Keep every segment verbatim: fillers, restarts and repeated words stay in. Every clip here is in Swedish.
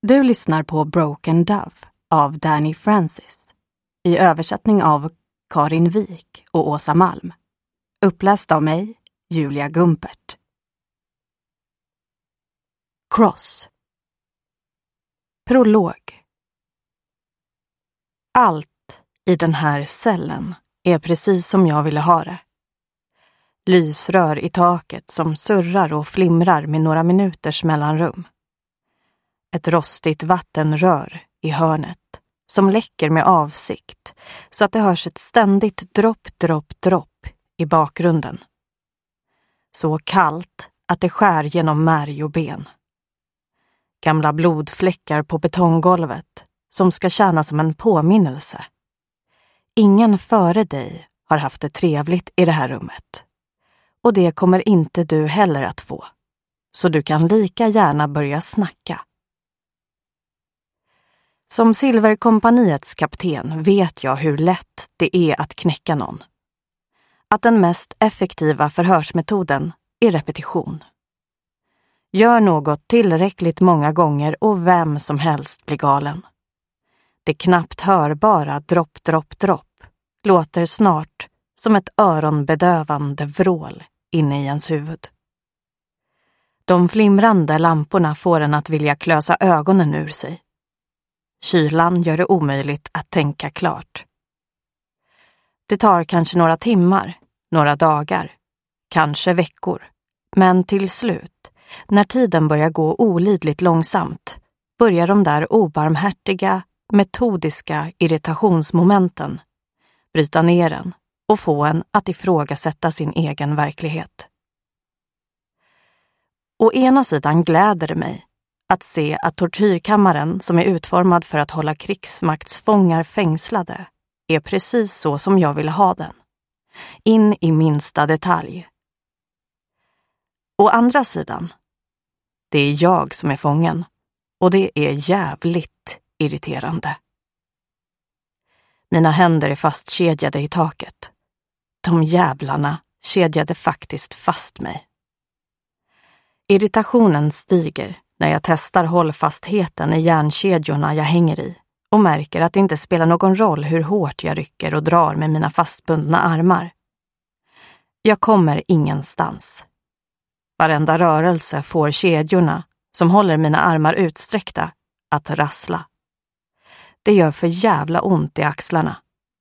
Du lyssnar på Broken Dove av Danny Francis i översättning av Karin Wik och Åsa Malm. Uppläst av mig, Julia Gumpert. Cross. Prolog. Allt i den här cellen är precis som jag ville ha det. Lysrör i taket som surrar och flimrar med några minuters mellanrum. Ett rostigt vattenrör i hörnet som läcker med avsikt så att det hörs ett ständigt dropp, dropp, dropp i bakgrunden. Så kallt att det skär genom märg och ben. Gamla blodfläckar på betonggolvet som ska tjäna som en påminnelse. Ingen före dig har haft det trevligt i det här rummet. Och det kommer inte du heller att få. Så du kan lika gärna börja snacka. Som Silverkompaniets kapten vet jag hur lätt det är att knäcka någon. Att den mest effektiva förhörsmetoden är repetition. Gör något tillräckligt många gånger och vem som helst blir galen. Det knappt hörbara dropp, dropp, dropp låter snart som ett öronbedövande vrål inne i ens huvud. De flimrande lamporna får en att vilja klösa ögonen ur sig. Kylan gör det omöjligt att tänka klart. Det tar kanske några timmar, några dagar, kanske veckor. Men till slut, när tiden börjar gå olidligt långsamt, börjar de där obarmhärtiga, metodiska irritationsmomenten bryta ner en och få en att ifrågasätta sin egen verklighet. Å ena sidan gläder det mig att se att tortyrkammaren som är utformad för att hålla krigsmaktsfångar fängslade är precis så som jag vill ha den. In i minsta detalj. Å andra sidan, det är jag som är fången och det är jävligt irriterande. Mina händer är fastkedjade i taket. De jävlarna kedjade faktiskt fast mig. Irritationen stiger när jag testar hållfastheten i järnkedjorna jag hänger i och märker att det inte spelar någon roll hur hårt jag rycker och drar med mina fastbundna armar. Jag kommer ingenstans. Varenda rörelse får kedjorna som håller mina armar utsträckta att rassla. Det gör för jävla ont i axlarna.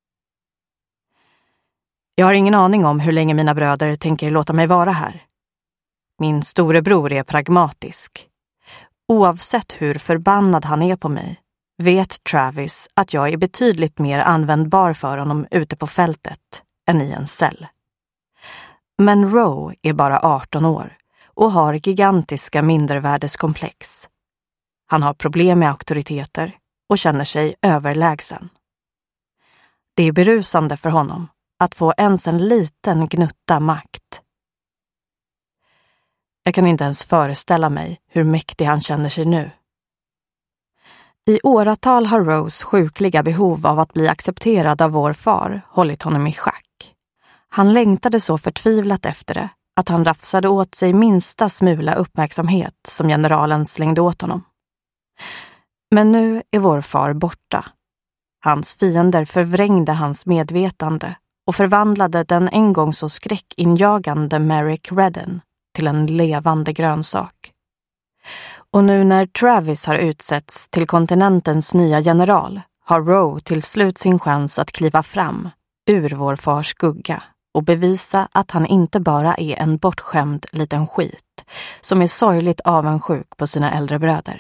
Jag har ingen aning om hur länge mina bröder tänker låta mig vara här. Min storebror är pragmatisk. Oavsett hur förbannad han är på mig vet Travis att jag är betydligt mer användbar för honom ute på fältet än i en cell. Men Roe är bara arton år och har gigantiska mindervärdeskomplex. Han har problem med auktoriteter och känner sig överlägsen. Det är berusande för honom att få ens en liten gnutta makt. Jag kan inte ens föreställa mig hur mäktig han känner sig nu. I åratal har Rose sjukliga behov av att bli accepterad av vår far hållit honom i schack. Han längtade så förtvivlat efter det att han rafsade åt sig minsta smula uppmärksamhet som generalen slängde åt honom. Men nu är vår far borta. Hans fiender förvrängde hans medvetande och förvandlade den en gång så skräckinjagande Merrick Redden till en levande grönsak. Och nu när Travis har utsetts till kontinentens nya general har Roe till slut sin chans att kliva fram ur vår fars skugga och bevisa att han inte bara är en bortskämd liten skit som är sorgligt avundsjuk på sina äldre bröder.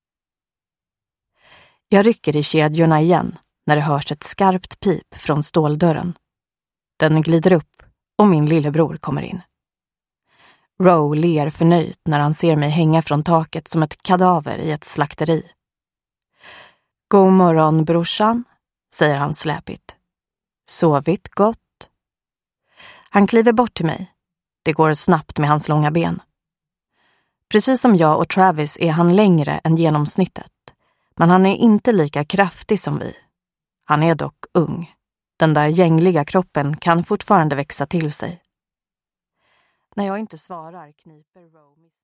Jag rycker i kedjorna igen när det hörs ett skarpt pip från ståldörren. Den glider upp och min lillebror kommer in. Roe ler förnöjt när han ser mig hänga från taket som ett kadaver i ett slakteri. God morgon, brorsan, säger han släpigt. Sovit gott? Han kliver bort till mig. Det går snabbt med hans långa ben. Precis som jag och Travis är han längre än genomsnittet. Men han är inte lika kraftig som vi. Han är dock ung. Den där gängliga kroppen kan fortfarande växa till sig. När jag inte svarar kniper Roe